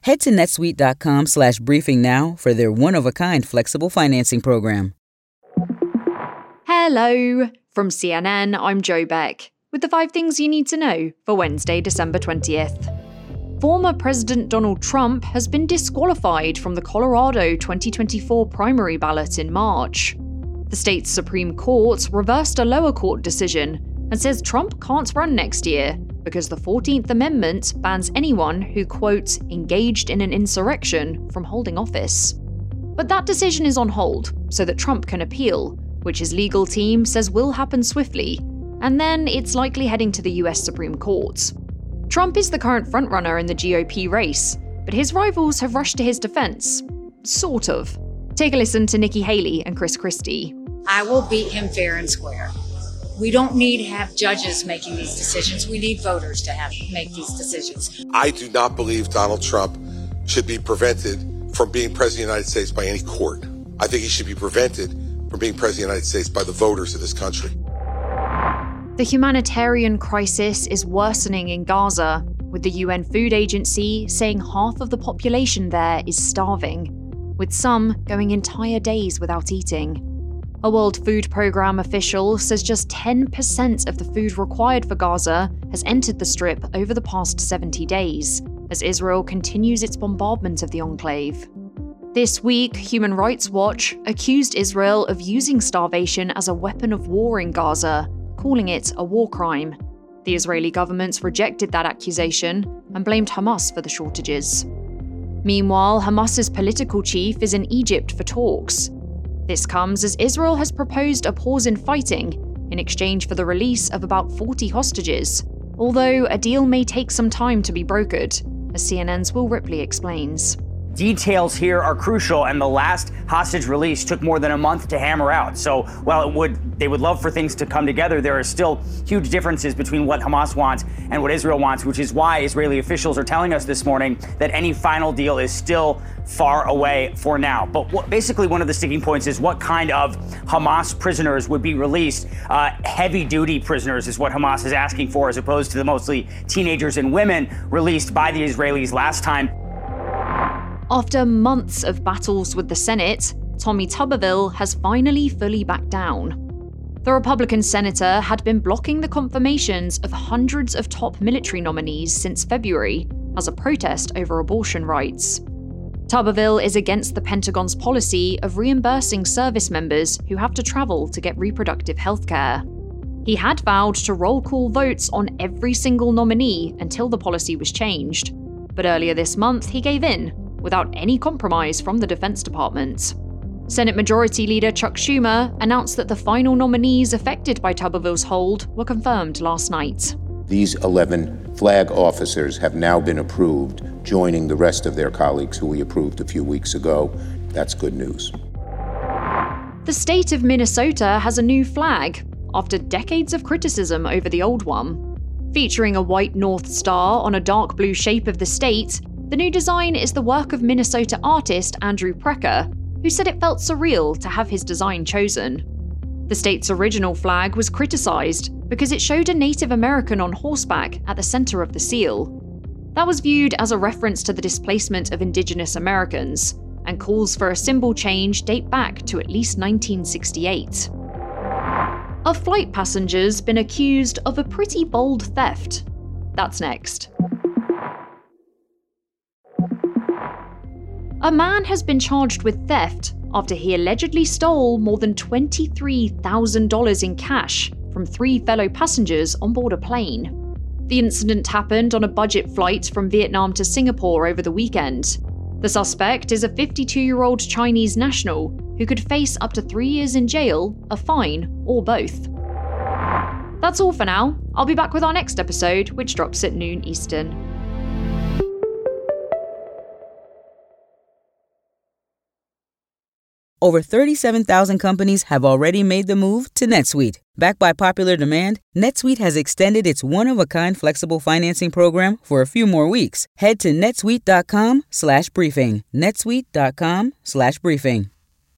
Head to netsuite.com/briefing now for their one-of-a-kind flexible financing program. Hello! From CNN, I'm Joe Beck, with the 5 things you need to know for Wednesday, December 20th. Former President Donald Trump has been disqualified from the Colorado 2024 primary ballot in March. The state's Supreme Court reversed a lower court decision and says Trump can't run next year because the 14th Amendment bans anyone who, quote, engaged in an insurrection from holding office. But that decision is on hold so that Trump can appeal, which his legal team says will happen swiftly, and then it's likely heading to the US Supreme Court. Trump is the current frontrunner in the GOP race, but his rivals have rushed to his defense. Sort of. Take a listen to Nikki Haley and Chris Christie. I will beat him fair and square. We don't need to have judges making these decisions. We need voters to make these decisions. I do not believe Donald Trump should be prevented from being president of the United States by any court. I think he should be prevented from being president of the United States by the voters of this country. The humanitarian crisis is worsening in Gaza, with the UN Food Agency saying half of the population there is starving, with some going entire days without eating. A World Food Programme official says just 10% of the food required for Gaza has entered the Strip over the past 70 days, as Israel continues its bombardment of the enclave. This week, Human Rights Watch accused Israel of using starvation as a weapon of war in Gaza, calling it a war crime. The Israeli government rejected that accusation and blamed Hamas for the shortages. Meanwhile, Hamas's political chief is in Egypt for talks. This comes as Israel has proposed a pause in fighting in exchange for the release of about 40 hostages, although a deal may take some time to be brokered, as CNN's Will Ripley explains. Details here are crucial, and the last hostage release took more than a month to hammer out. So while they would love for things to come together, there are still huge differences between what Hamas wants and what Israel wants, which is why Israeli officials are telling us this morning that any final deal is still far away for now. But basically one of the sticking points is what kind of Hamas prisoners would be released. Heavy-duty prisoners is what Hamas is asking for, as opposed to the mostly teenagers and women released by the Israelis last time. After months of battles with the Senate, Tommy Tuberville has finally fully backed down. The Republican senator had been blocking the confirmations of hundreds of top military nominees since February as a protest over abortion rights. Tuberville is against the Pentagon's policy of reimbursing service members who have to travel to get reproductive health care. He had vowed to roll call votes on every single nominee until the policy was changed, but earlier this month he gave in, without any compromise from the Defense Department. Senate Majority Leader Chuck Schumer announced that the final nominees affected by Tuberville's hold were confirmed last night. These 11 flag officers have now been approved, joining the rest of their colleagues who we approved a few weeks ago. That's good news. The state of Minnesota has a new flag, after decades of criticism over the old one. Featuring a white North Star on a dark blue shape of the state, the new design is the work of Minnesota artist Andrew Precker, who said it felt surreal to have his design chosen. The state's original flag was criticized because it showed a Native American on horseback at the center of the seal. That was viewed as a reference to the displacement of Indigenous Americans, and calls for a symbol change date back to at least 1968. A flight passenger's been accused of a pretty bold theft. That's next. A man has been charged with theft after he allegedly stole more than $23,000 in cash from 3 fellow passengers on board a plane. The incident happened on a budget flight from Vietnam to Singapore over the weekend. The suspect is a 52-year-old Chinese national who could face up to 3 years in jail, a fine, or both. That's all for now. I'll be back with our next episode, which drops at noon Eastern. Over 37,000 companies have already made the move to NetSuite. Backed by popular demand, NetSuite has extended its one-of-a-kind flexible financing program for a few more weeks. Head to netsuite.com/briefing. netsuite.com/briefing.